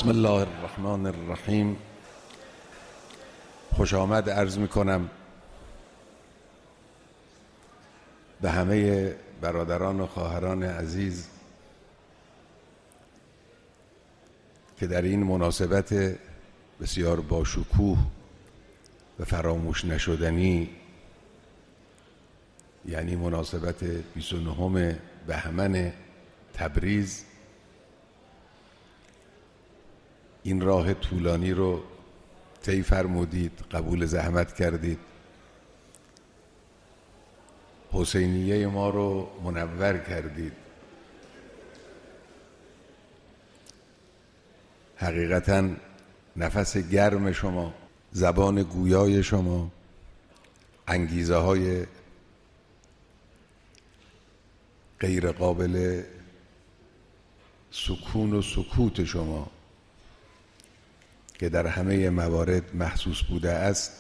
بسم الله الرحمن الرحیم. خوش آمد عرض می کنم به همه برادران و خواهران عزیز که در این مناسبت بسیار باشکوه و فراموش نشدنی، یعنی مناسبت 29 بهمن تبریز، این راه طولانی رو طی فرمودید، قبول زحمت کردید، حسینیه ما رو منور کردید. حقیقتاً نفس گرم شما، زبان گویای شما، انگیزه های غیر قابل سکون و سکوت شما که در همه موارد محسوس بوده است،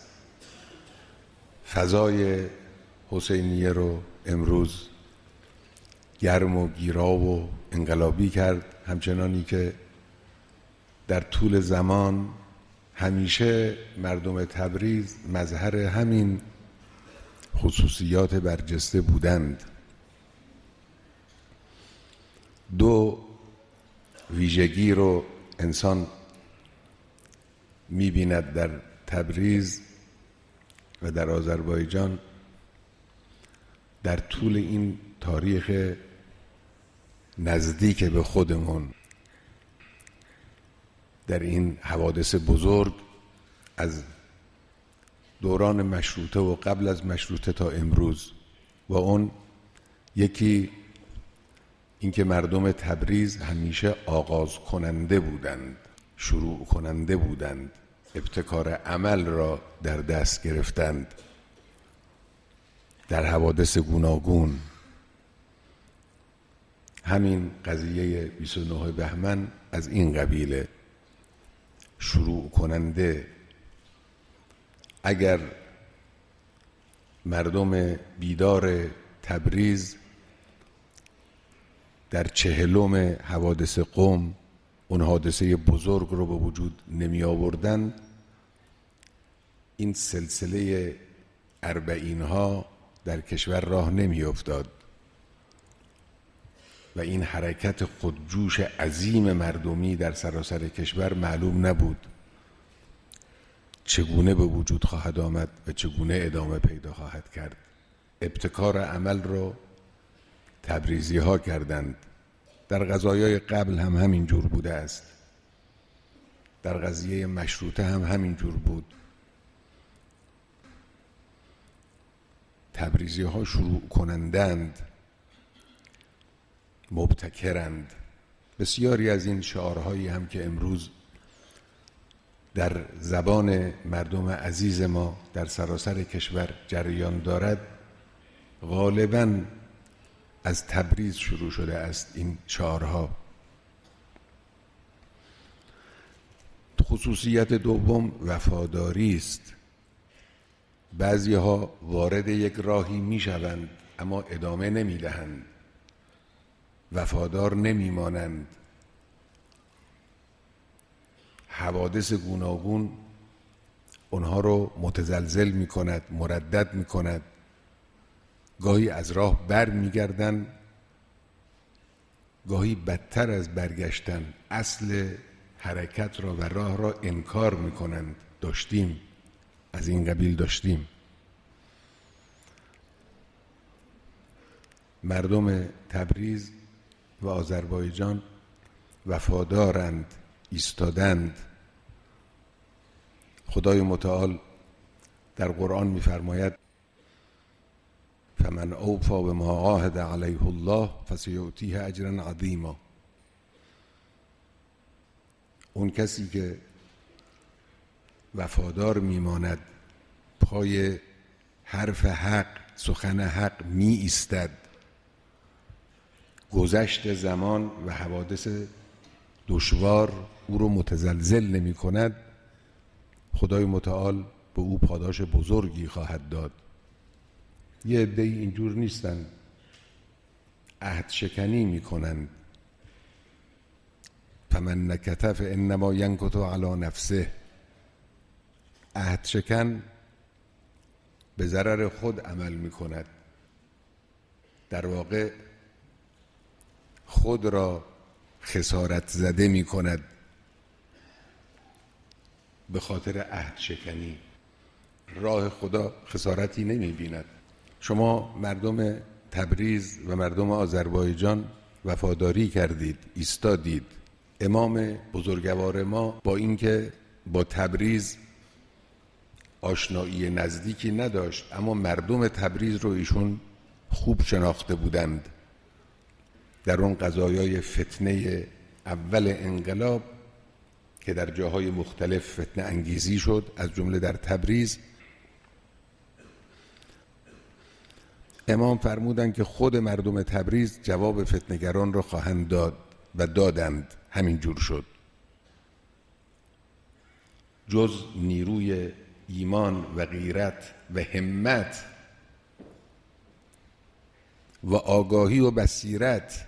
فضای حسینیه رو امروز گرم و گیرا و انقلابی کرد، همچنانی که در طول زمان همیشه مردم تبریز مظهر همین خصوصیات برجسته بودند. دو ویژگی رو انسان می‌بیند در تبریز و در آذربایجان در طول این تاریخ نزدیک به خودمون، در این حوادث بزرگ از دوران مشروطه و قبل از مشروطه تا امروز. و اون یکی اینکه مردم تبریز همیشه آغاز کننده بودند، شروع کننده بودند، ابتکار عمل را در دست گرفتند در حوادث گوناگون. همین قضیه 29 بهمن از این قبیله، شروع کننده. اگر مردم بیدار تبریز در 40 حوادث قم اون حادثه بزرگ رو به وجود نمی آوردن، این سلسله 40 ها در کشور راه نمی افتاد و این حرکت خودجوش عظیم مردمی در سراسر کشور معلوم نبود چگونه به وجود خواهد آمد و چگونه ادامه پیدا خواهد کرد. ابتکار عمل رو تبریزی ها کردند. در قضایای قبل هم همین جور بوده است، در قضیه مشروطه هم همین جور بود. تبریزی ها شروع کنندند، مبتکرند. بسیاری از این شعارهایی هم که امروز در زبان مردم عزیز ما در سراسر کشور جریان دارد، غالباً از تبریز شروع شده است. این شعارها. خصوصیت دوم وفاداری است. بعضی ها وارد یک راهی می شوند اما ادامه نمی دهند، وفادار نمی مانند. حوادث گوناگون اونها رو متزلزل می کند، مردد می کند. گاهی از راه بر می گردن، گاهی بدتر از برگشتن اصل حرکت را و راه را انکار می کنند. داشتیم از این قبیل، داشتیم. مردم تبریز و آذربایجان وفادارند، ایستادند. خدای متعال در قرآن می‌فرماید فمن اوفی بما عاهد علیه الله فسیؤتیه اجرا عظیما. اون کسی که وفادار میماند، پای حرف حق، سخن حق می ایستد، گذشت زمان و حوادث دشوار او رو متزلزل نمی کند، خدای متعال به او پاداش بزرگی خواهد داد. یه عده‌ای اینجور نیستن، عهد شکنی می کنند، فمن نکت فانما ینکت علی نفسه. عهد شکن به ضرر خود عمل می کند، در واقع خود را خسارت زده می کند به خاطر عهد شکنی. راه خدا خسارتی نمی بیند. شما مردم تبریز و مردم آذربایجان وفاداری کردید، ایستادید. امام بزرگوار ما با اینکه با تبریز آشنایی نزدیکی نداشت، اما مردم تبریز رو ایشون خوب شناخته بودند. در اون قضایای فتنه اول انقلاب که در جاهای مختلف فتنه انگیزی شد، از جمله در تبریز، امام فرمودند که خود مردم تبریز جواب فتنه‌گران را خواهند داد و دادند. همین جور شد. جز نیروی ایمان و غیرت و همت و آگاهی و بصیرت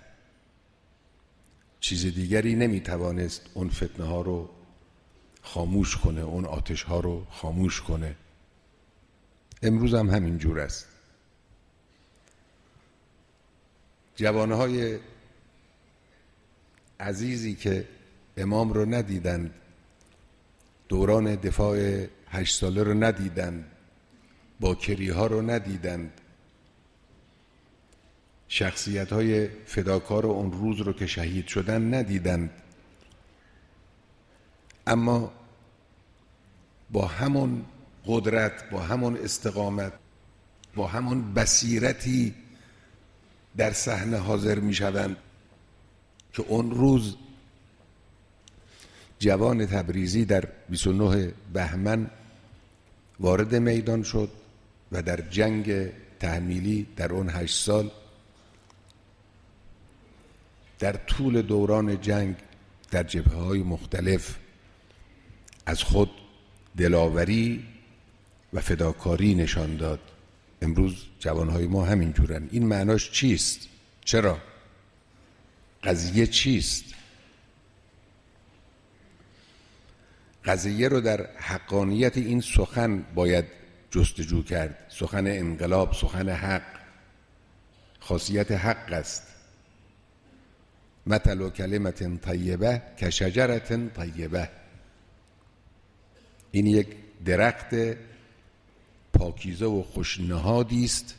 چیز دیگری نمیتوانست اون فتنه ها رو خاموش کنه، اون آتش ها رو خاموش کنه. امروز هم همین جور است. جوانهای عزیزی که امام رو ندیدند، دوران دفاع 8 ساله رو ندیدند، باکری ها رو ندیدند، شخصیت های فداکار اون روز رو که شهید شدن ندیدند، اما با همون قدرت، با همون استقامت، با همون بصیرتی در صحنه حاضر می شوند که اون روز جوان تبریزی در 29 بهمن وارد میدان شد و در جنگ تحمیلی در اون 8 سال در طول دوران جنگ در جبهه‌های مختلف از خود دلاوری و فداکاری نشان داد. امروز جوانهای ما همین جورن. این معناش چیست؟ چرا؟ قضیه چیست؟ قضیه رو در حقانیت این سخن باید جستجو کرد. سخن انقلاب، سخن حق، خاصیت حق است. مثل کلمة طیبه کشجرة طیبه. این یک درخت پاکیزه و خوشنهادی است،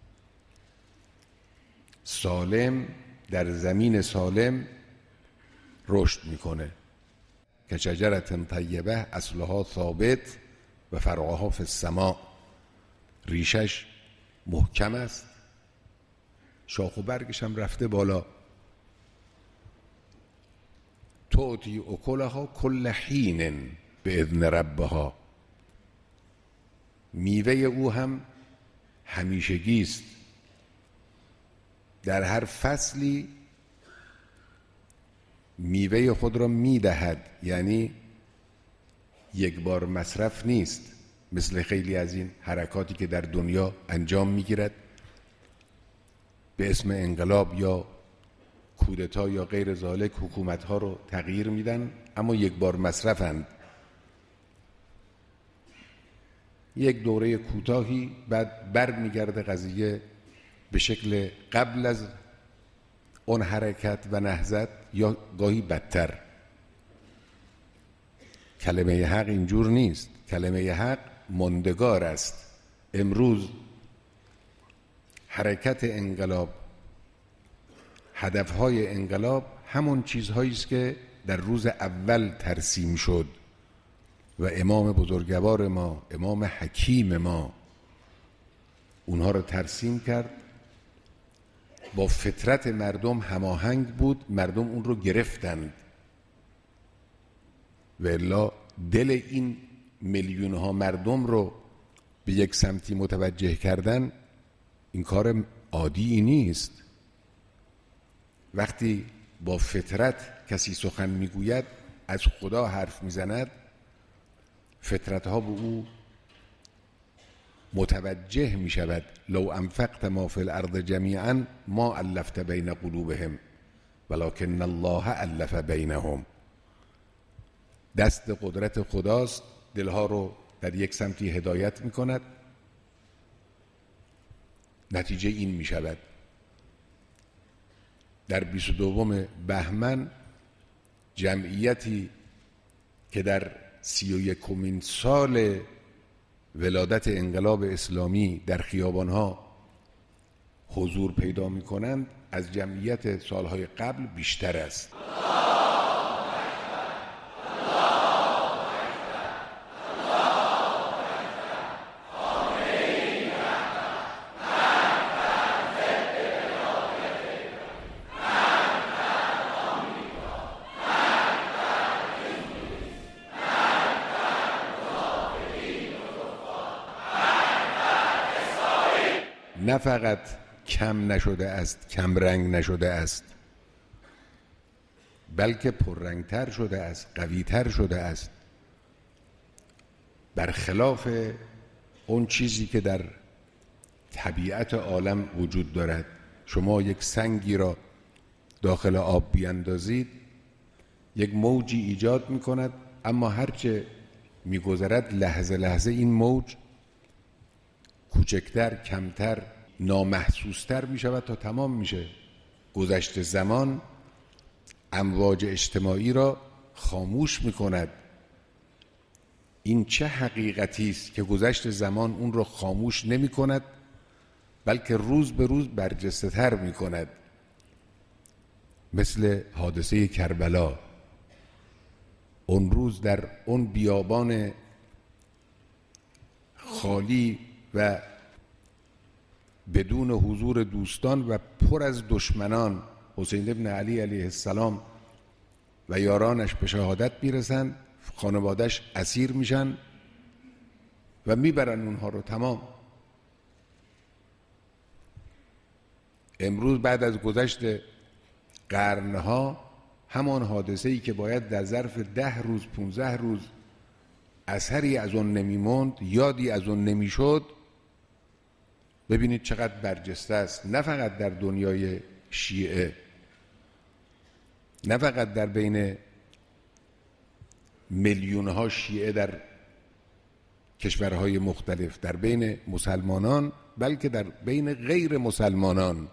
سالم، در زمین سالم رشد میکنه. کشجرة طیبه اصلها ثابت و فرعها فی السماء. ریشش محکم است، شاخ و برگش هم رفته بالا. تعطی اکلها کل حین باذن ربها. میوه او هم همیشگی است، در هر فصلی میوه خود را میدهد، یعنی یک بار مصرف نیست، مثل خیلی از این حرکاتی که در دنیا انجام میگیرد به اسم انقلاب یا کودتا یا غیر ذالک. حکومت‌ها رو تغییر میدن اما یک بار مصرفند، یک دوره کوتاهی، بعد بر میگرده قضیه به شکل قبل از اون حرکت و نهضت یا گاهی بدتر. کلمه حق اینجور نیست. کلمه حق ماندگار است. امروز حرکت انقلاب، هدفهای انقلاب همون چیزهایی است که در روز اول ترسیم شد و امام بزرگوار ما، امام حکیم ما اونها رو ترسیم کرد. با فطرت مردم هماهنگ بود، مردم اون رو گرفتند و الا دل این میلیون ها مردم رو به یک سمتی متوجه کردن این کار عادی نیست. وقتی با فطرت کسی سخن میگوید، از خدا حرف میزند، فطرت ها به او متوجه می شود. لو انفقت ما فی الارض جمیعا ما الفت بین قلوبهم ولکن الله الف بینهم. دست قدرت خداست، دلها رو در یک سمتی هدایت می کند. نتیجه این می شود در 22 بهمن جمعیتی که در 31مین سال ولادت انقلاب اسلامی در خیابانها حضور پیدا می کنند از جمعیت سالهای قبل بیشتر است. نه فقط کم نشده است، کم رنگ نشده است، بلکه پررنگتر شده است، قویتر شده است، برخلاف اون چیزی که در طبیعت عالم وجود دارد. شما یک سنگی را داخل آب بیاندازید، یک موجی ایجاد می کند، اما هرچه می گذرد لحظه لحظه این موج کوچکتر، کمتر، نامحسوستر می شود تا تمام میشه. گذشت زمان امواج اجتماعی را خاموش می کند. این چه حقیقتی است که گذشت زمان اون را خاموش نمی کند، بلکه روز به روز برجسته تر می کند. مثل حادثه کربلا، اون روز در اون بیابان خالی و بدون حضور دوستان و پر از دشمنان، حسین ابن علی علیه السلام و یارانش به شهادت میرسن، خانوادهش اسیر میشن و میبرن اونها رو. تمام. امروز بعد از گذشت قرنها همان حادثه‌ای که باید در ظرف 10 روز 15 روز اثری از اون نمیموند، یادی از اون نمیشد، ببینید چقدر برجسته است. نه فقط در دنیای شیعه، نه فقط در بین میلیون‌ها شیعه در کشورهای مختلف، در بین مسلمانان، بلکه در بین غیر مسلمانان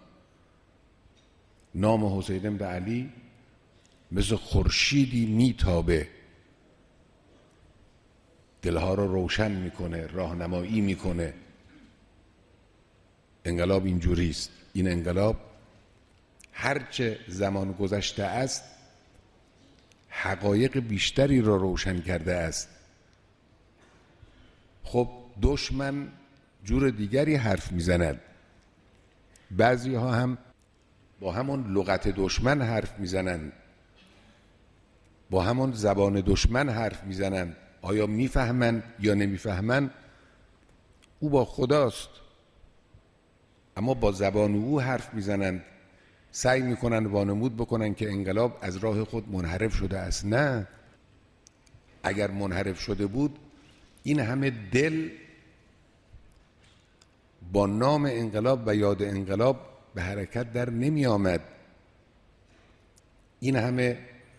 نام حسین بن علی مثل خورشیدی میتابه، دلها رو روشن میکنه، راهنمایی میکنه. انقلاب اینجوری است. این انقلاب هرچه زمان گذشته است حقایق بیشتری را روشن کرده است. خب دشمن جور دیگری حرف میزند، بعضی ها هم با همون لغت دشمن حرف میزنند، با همون زبان دشمن حرف میزنند. آیا میفهمند یا نمیفهمند؟ او با خداست، اما با زبان او حرف میزنند، سعی میکنند وانمود بکنند که انقلاب از راه خود منحرف شده است. نه، اگر منحرف شده بود این همه دل با نام انقلاب و یاد انقلاب به حرکت در نمی آمد، این همه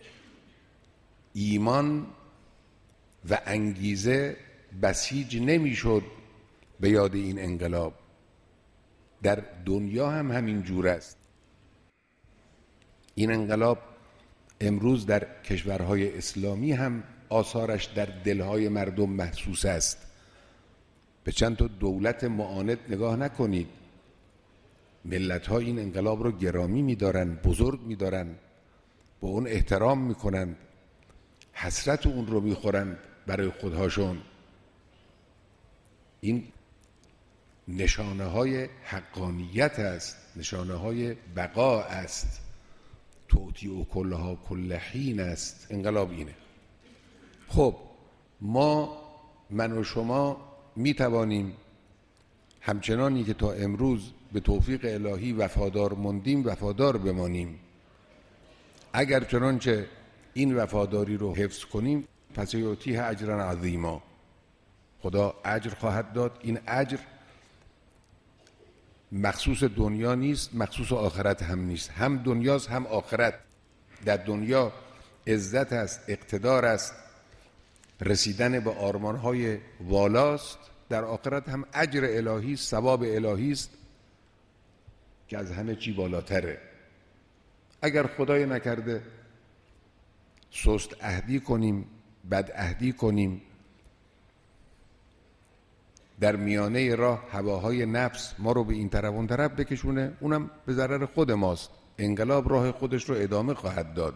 ایمان و انگیزه بسیج نمی شد به یاد این انقلاب. در دنیا هم همین جور است. این انقلاب امروز در کشورهای اسلامی هم آثارش در دلهای مردم محسوس است. به چند تا دولت معاند نگاه نکنید، ملت‌ها این انقلاب رو گرامی می‌دارن، بزرگ می‌دارن، با اون احترام می‌کنن، حسرت اون رو می‌خورن برای خودهاشون. این نشانه‌های حقانیت است، نشانه‌های بقا است. توتی و کلها کل حین است. انقلاب اینه. خب من و شما می توانیم همچنانی که تا امروز به توفیق الهی وفادار موندیم وفادار بمانیم. اگر چنانچه این وفاداری رو حفظ کنیم، پس یعطیه اجرا عظیما، خدا اجر خواهد داد. این اجر مخصوص دنیا نیست، مخصوص آخرت هم نیست، هم دنیاست هم آخرت. در دنیا عزت است، اقتدار است، رسیدن به آرمان‌های والاست، در آخرت هم اجر الهی، ثواب الهی است که از همه چی بالاتره. اگر خدای نکرده سست عهدی کنیم، بد عهدی کنیم، در میانه راه هواهای نفس ما رو به این طرف اون طرف بکشونه، اونم به ضرر خود ماست. انقلاب راه خودش رو ادامه خواهد داد.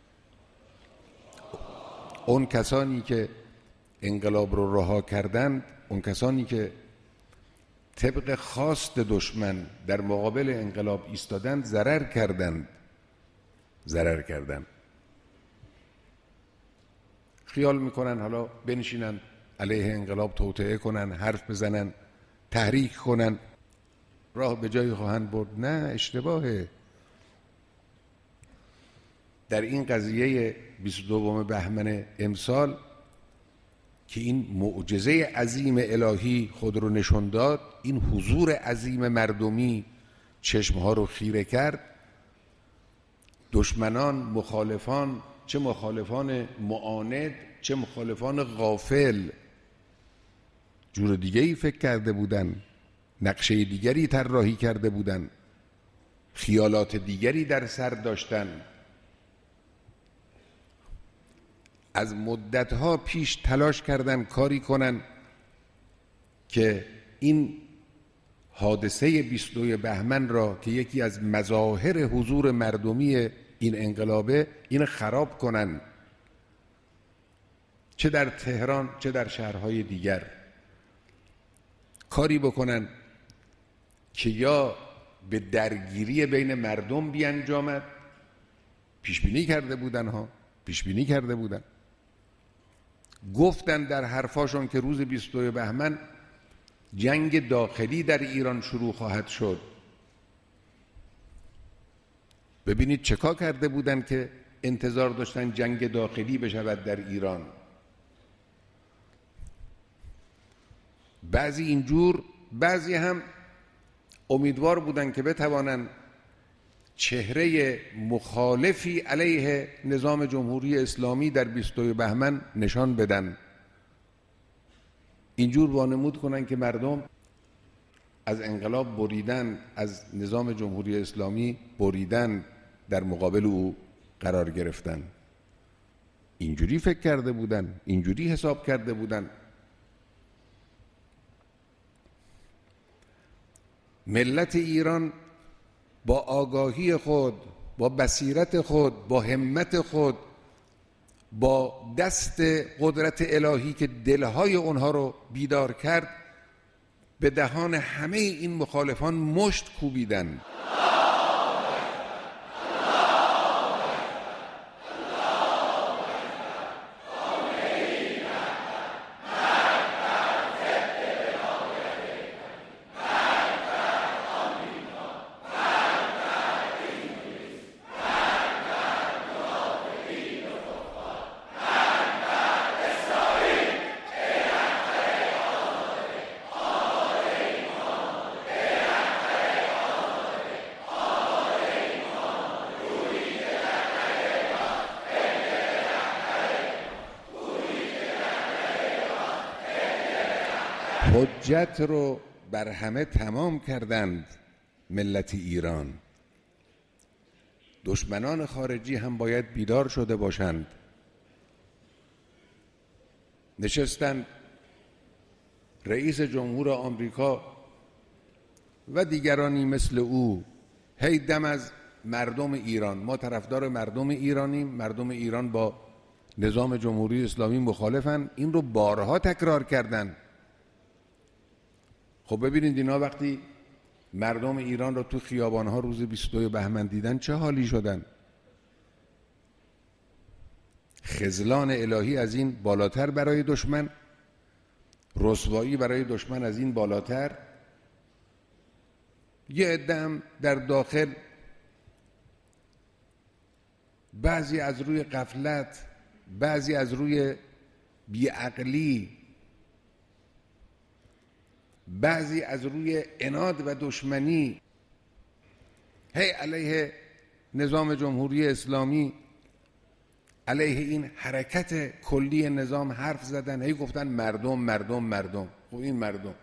اون کسانی که انقلاب رو رها کردند، اون کسانی که طبق خواست دشمن در مقابل انقلاب ایستادند، ضرر کردند. خیال میکنن حالا بنشینن علیه انقلاب توطئه کنن، حرف بزنن، تحریک کنن، راه به جایی خواهند برد. نه، اشتباهه. در این قضیه 22 بهمن امسال که این معجزه عظیم الهی خود رو نشون داد، این حضور عظیم مردمی چشمها رو خیره کرد، دشمنان، مخالفان، چه مخالفان معاند چه مخالفان غافل، جور دیگری فکر کرده بودن، نقشه دیگری طراحی کرده بودن، خیالات دیگری در سر داشتن. از مدتها پیش تلاش کردن کاری کنن که این حادثه 22 بهمن را که یکی از مظاهر حضور مردمی این انقلابه، این خراب کنن، چه در تهران چه در شهرهای دیگر. کاری بکنن که یا به درگیری بین مردم بیانجامد. پیشبینی کرده بودن. گفتن در حرفاشون که روز 22 بهمن جنگ داخلی در ایران شروع خواهد شد. ببینید چه کار کرده بودن که انتظار داشتن جنگ داخلی بشود در ایران. بعضی اینجور، بعضی هم امیدوار بودن که بتوانن چهره مخالفی علیه نظام جمهوری اسلامی در 22 بهمن نشان بدن، اینجور وانمود کنن که مردم از انقلاب بریدن، از نظام جمهوری اسلامی بریدن، در مقابل او قرار گرفتن. اینجوری فکر کرده بودن، اینجوری حساب کرده بودن. ملت ایران با آگاهی خود، با بصیرت خود، با همت خود، با دست قدرت الهی که دلهای اونها رو بیدار کرد، به دهان همه این مخالفان مشت کوبیدن. حجت رو بر همه تمام کردند ملت ایران. دشمنان خارجی هم باید بیدار شده باشند. نشستند رئیس جمهور آمریکا و دیگرانی مثل او، هی دم از مردم ایران، ما طرفدار مردم ایرانیم، مردم ایران با نظام جمهوری اسلامی مخالفن، این رو بارها تکرار کردند. خب ببینید اینا وقتی مردم ایران رو تو خیابانها روز 22 بهمن دیدن چه حالی شدن؟ خذلان الهی از این بالاتر برای دشمن، رسوایی برای دشمن از این بالاتر. یه عده هم در داخل، بعضی از روی غفلت، بعضی از روی بیعقلی، بعضی از روی عناد و دشمنی، هی علیه نظام جمهوری اسلامی علیه این حرکت کلی نظام حرف زدن، هی گفتن مردم مردم مردم. خب این مردم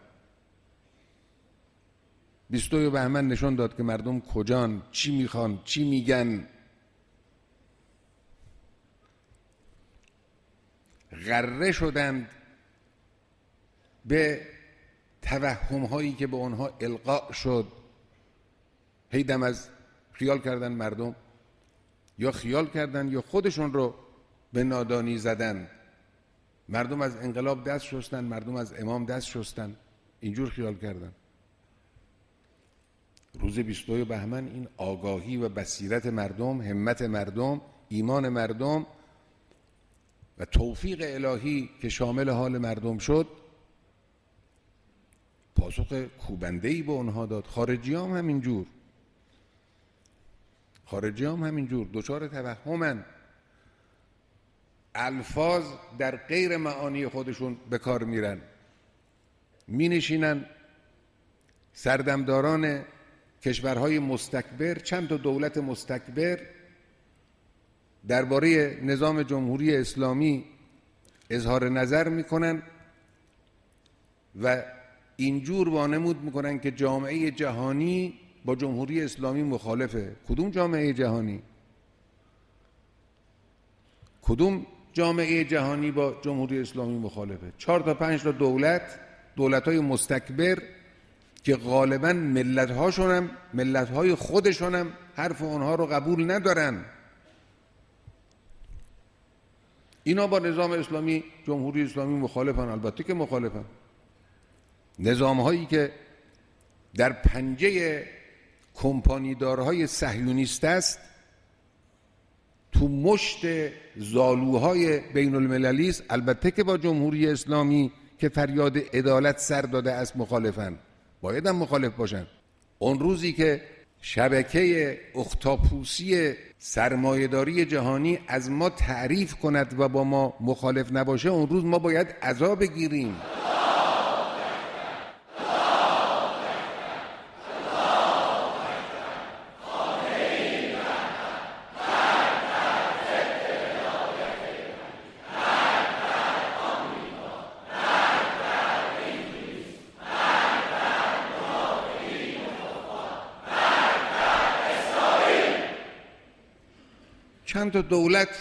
22 بهمن نشون داد که مردم کجان، چی میخوان، چی میگن. غره شدند به توهم هایی که به آنها القا شد. هی دم از خیال کردن مردم، یا خیال کردن یا خودشون رو به نادانی زدن. مردم از انقلاب دست شستن، مردم از امام دست شستن، اینجور خیال کردن. روز 22 بهمن این آگاهی و بصیرت مردم، همت مردم، ایمان مردم و توفیق الهی که شامل حال مردم شد، پاسخ کوبنده‌ای به اونها داد. خارجی هم همینجور، خارجی هم همینجور دچار توهمن، الفاظ در غیر معانی خودشون به کار میرن، می نشینن سردمداران کشورهای مستکبر، چند تا دولت مستکبر درباره نظام جمهوری اسلامی اظهار نظر میکنن و اینجور وانمود میکنن که جامعه جهانی با جمهوری اسلامی مخالفه. کدوم جامعه جهانی؟ کدوم جامعه جهانی با جمهوری اسلامی مخالفه؟ 4 تا 5 تا دولت‌های مستکبر که غالباً ملت‌های خودشونم حرف اونها رو قبول ندارن. اینا با نظام اسلامی، جمهوری اسلامی مخالفن. البته که مخالفن. نظام‌هایی که در پنجه کمپانیدارهای صهیونیست است، تو مشت زالوهای بین المللی است، البته که با جمهوری اسلامی که فریاد عدالت سر داده است مخالفن. باید هم مخالف باشن. اون روزی که شبکه اختاپوسی سرمایه‌داری جهانی از ما تعریف کند و با ما مخالف نباشه، اون روز ما باید عزا بگیریم. چند تا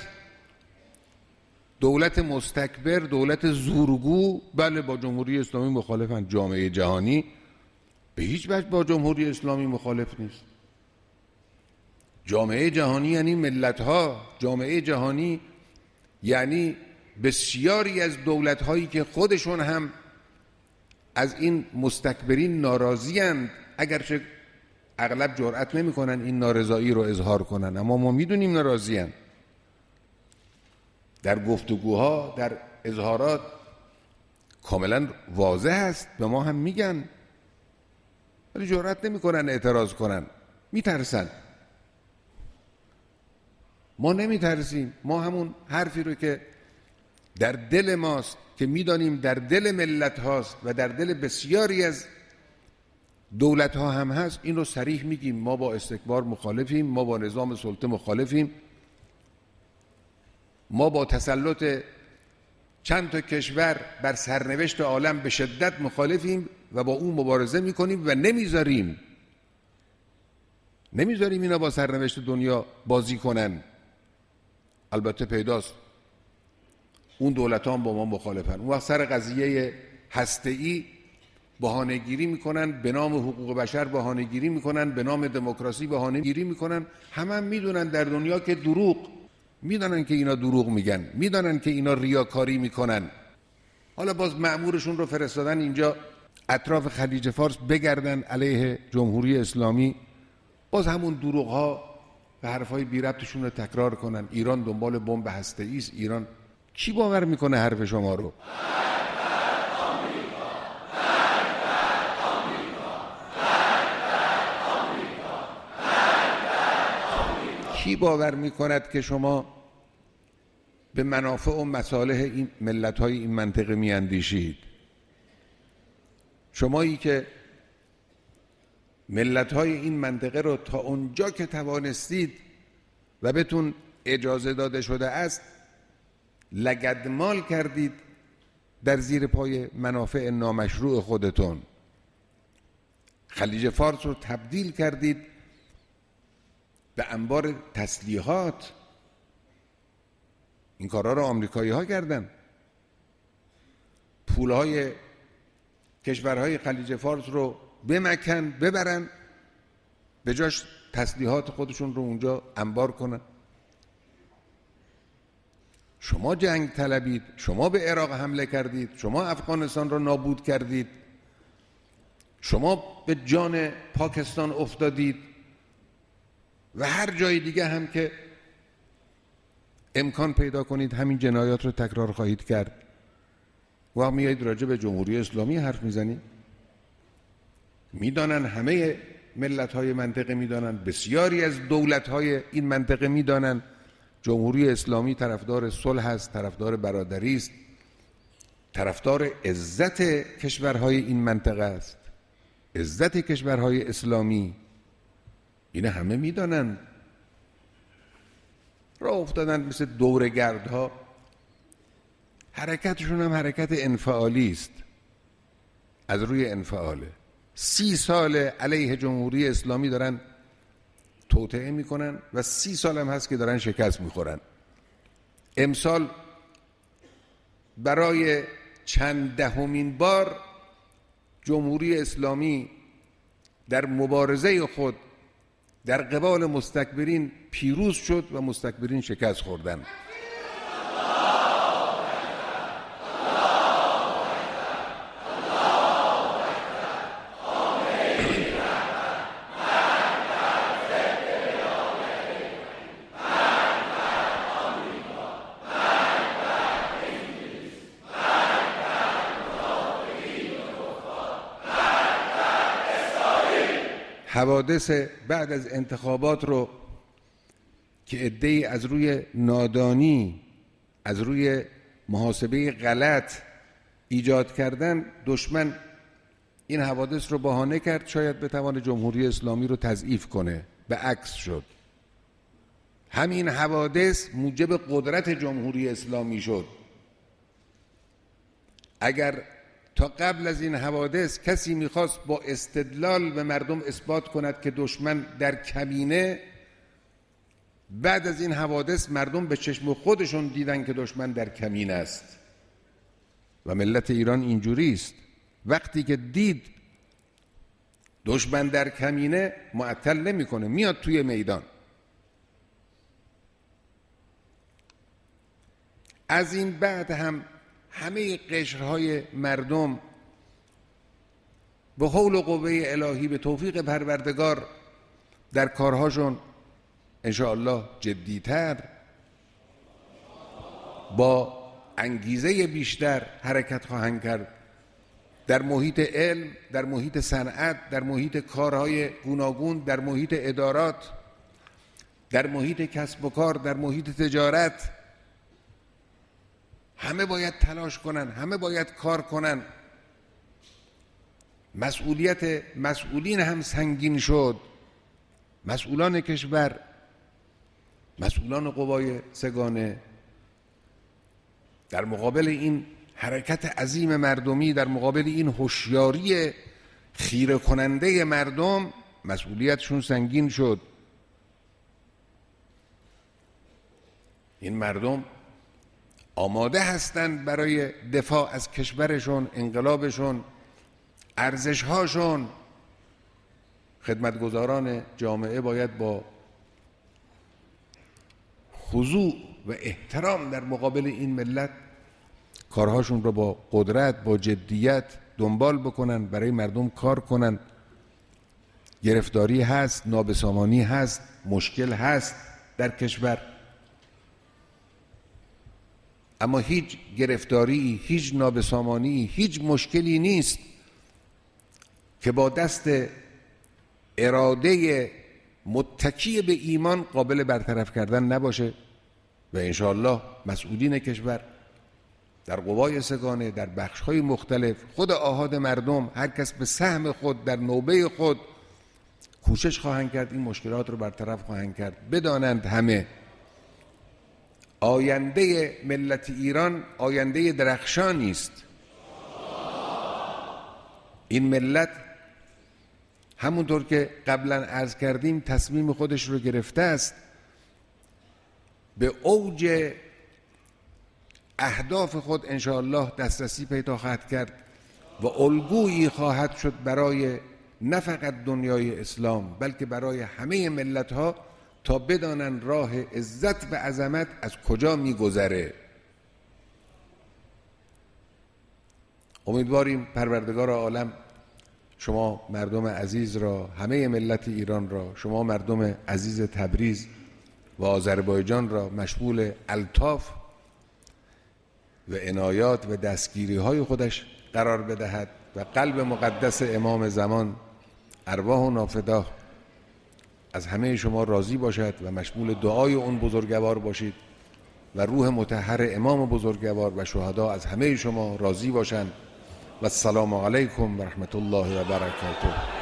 دولت مستکبر، دولت زورگو، بله با جمهوری اسلامی مخالفن. جامعه جهانی به هیچ وجه با جمهوری اسلامی مخالف نیست. جامعه جهانی یعنی ملت‌ها، جامعه جهانی یعنی بسیاری از دولت‌هایی که خودشون هم از این مستکبرین ناراضی‌اند، اگرچه اغلب جرأت نمی‌کنن این نارضایی رو اظهار کنن، اما ما می‌دونیم ناراضی‌اند. در گفتگوها، در اظهارات کاملا واضح است، به ما هم میگن، ولی جرأت نمی‌کنن اعتراض کنن، میترسن. ما نمیترسیم. ما همون حرفی رو که در دل ماست، که میدانیم در دل ملت هاست و در دل بسیاری از دولت ها هم هست، این رو صریح میگیم. ما با استکبار مخالفیم، ما با نظام سلطه مخالفیم، ما با تسلط چند تا کشور بر سرنوشت عالم به شدت مخالفیم و با اون مبارزه میکنیم و نمیذاریم اینا با سرنوشت دنیا بازی کنن. البته پیداست اون دولت ها هم با ما مخالفن. اون وقت سر قضیه هسته‌ای بهانه‌گیری میکنن، به نام حقوق بشر بهانه‌گیری میکنن، به نام دموکراسی بهانه‌گیری میکنن. هم میدونن در دنیا که میدونن که اینا دروغ میگن، میدونن که اینا ریاکاری میکنن. حالا باز مأمورشون رو فرستادن اینجا اطراف خلیج فارس بگردن علیه جمهوری اسلامی، باز همون دروغ ها و حرفای بی ربطشون رو تکرار کنن. ایران دنبال بمب هسته‌ای است. ایران کی باور میکنه حرف شما رو؟ کی باور میکند که شما به منافع و مصالح این ملت‌های این منطقه میاندیشید؟ شمایی که ملت‌های این منطقه رو تا اونجا که توانستید و بهتون اجازه داده شده است لگدمال کردید در زیر پای منافع نامشروع خودتون. خلیج فارس رو تبدیل کردید به انبار تسلیحات. این کارها رو آمریکایی ها کردن. پولهای کشورهای خلیج فارس رو بمکن، ببرن، به جاش تسلیحات خودشون رو اونجا انبار کنن. شما جنگ طلبید، شما به عراق حمله کردید، شما افغانستان رو نابود کردید، شما به جان پاکستان افتادید و هر جای دیگه هم که امکان پیدا کنید همین جنایات رو تکرار خواهید کرد. و میایید راجع به جمهوری اسلامی حرف میزنید. میدانن همه ملت‌های منطقه، میدانن بسیاری از دولت‌های این منطقه میدانن جمهوری اسلامی طرفدار صلح است، طرفدار برادری است، طرفدار عزت کشورهای این منطقه است، عزت کشورهای اسلامی. این همه میدانن. راه افتادن مثل دورگردها. حرکتشون هم حرکت انفعالی است، از روی انفعاله. 30 سال علیه جمهوری اسلامی دارن توطئه میکنن و 30 سال هم هست که دارن شکست میخورن. امسال برای چند دهمین بار جمهوری اسلامی در مبارزه خود در قبال مستکبرین پیروز شد و مستکبرین شکست خوردن. حوادث بعد از انتخابات رو که عده‌ای از روی نادانی، از روی محاسبه غلط ایجاد کردن، دشمن این حوادث رو بهانه کرد شاید بتوانه جمهوری اسلامی رو تضعیف کنه. به عکس شد. همین حوادث موجب قدرت جمهوری اسلامی شد. اگر تا قبل از این حوادث کسی میخواست با استدلال به مردم اثبات کند که دشمن در کمینه، بعد از این حوادث مردم به چشم خودشون دیدن که دشمن در کمین است. و ملت ایران اینجوری است. وقتی که دید دشمن در کمینه معطل نمیکنه، میاد توی میدان. از این بعد هم همه قشرهای مردم به حول و قوه الهی، به توفیق پروردگار، در کارهاشون انشاءالله جدیتر، با انگیزه بیشتر حرکت خواهند کرد. در محیط علم، در محیط صنعت، در محیط کارهای گوناگون، در محیط ادارات، در محیط کسب و کار، در محیط تجارت، همه باید تلاش کنن، همه باید کار کنن. مسئولیت مسئولین هم سنگین شد. مسئولان کشور، مسئولان قوای سگانه در مقابل این حرکت عظیم مردمی، در مقابل این هوشیاری خیره کننده مردم، مسئولیتشون سنگین شد. این مردم آماده هستند برای دفاع از کشورشون، انقلابشون، ارزشهاشون. خدمتگزاران جامعه باید با خضوع و احترام در مقابل این ملت کارهاشون رو با قدرت، با جدیت دنبال بکنن، برای مردم کار کنن. گرفتاری هست، نابسامانی هست، مشکل هست در کشور، اما هیچ گرفتاری، هیچ نابسامانی، هیچ مشکلی نیست که با دست اراده متکی به ایمان قابل برطرف کردن نباشه. و انشاءالله مسئولین کشور در قوای سگانه، در بخش‌های مختلف، خود آحاد مردم، هر کس به سهم خود در نوبه خود کوشش خواهند کرد، این مشکلات رو برطرف خواهند کرد. بدانند همه آینده ملت ایران آینده درخشانی است. این ملت همونطور که قبلا عرض کردیم تصمیم خودش رو گرفته است، به اوج اهداف خود انشاءالله دسترسی پیدا خواهد کرد و الگویی خواهد شد برای نه فقط دنیای اسلام بلکه برای همه ملت ها تا بدانن راه عزت و عظمت از کجا میگذره. امیدواریم پروردگار عالم شما مردم عزیز را، همه ملت ایران را، شما مردم عزیز تبریز و آذربایجان را مشمول الطاف و عنایات و دستگیری های خودش قرار بدهد و قلب مقدس امام زمان ارواح و نافداه از همه شما راضی باشد و مشمول دعای اون بزرگوار باشید و روح مطهر امام بزرگوار و شهدا از همه شما راضی باشند. و السلام علیکم و رحمت الله و برکاته.